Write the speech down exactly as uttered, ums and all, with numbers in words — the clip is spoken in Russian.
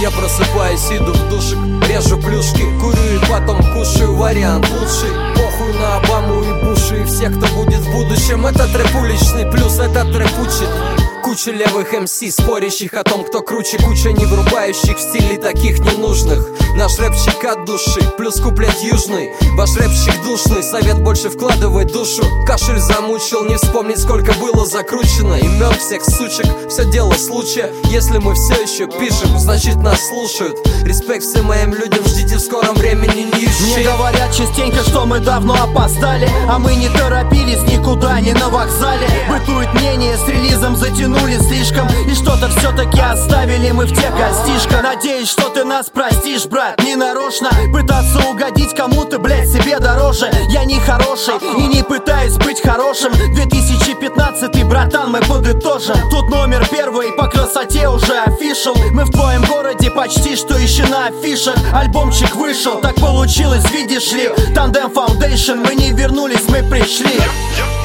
Я просыпаюсь, иду в душик, режу плюшки, курю и потом кушаю, вариант лучший. Похуй на Обаму и Буши и всех, кто будет в будущем. Это трэп уличный, плюс этот трэп учит. Куча левых эм си, спорящих о том, кто круче. Куча не врубающих в стиле таких ненужных. Наш рэпчик от души, плюс куплет южный. Ваш рэпчик душный, совет больше вкладывай душу. Кашель замучил, не вспомнить, сколько было закручено имен всех сучек. Все дело случая, если мы все еще пишем, значит нас слушают. Респект всем моим людям, ждите в скором времени нищие. Мне говорят частенько, что мы давно опоздали, а мы не торопились никуда, не на вокзале. Бытует мнение, с релизом затянули слишком, и что-то все-таки оставили мы в тех гостишках. Надеюсь, что ты нас простишь, брат, не нарочно. Пытаться угодить кому-то, блять, себе дороже. Я не хороший и не пытаюсь быть хорошим. две тысячи пятнадцатый, братан, мы подытожим. Тут номер первый, по красоте уже офишал. Мы в твоем городе почти что еще на афишах. Альбомчик вышел, так получилось, видишь ли. Тандем Foundation, мы не вернулись, мы пришли.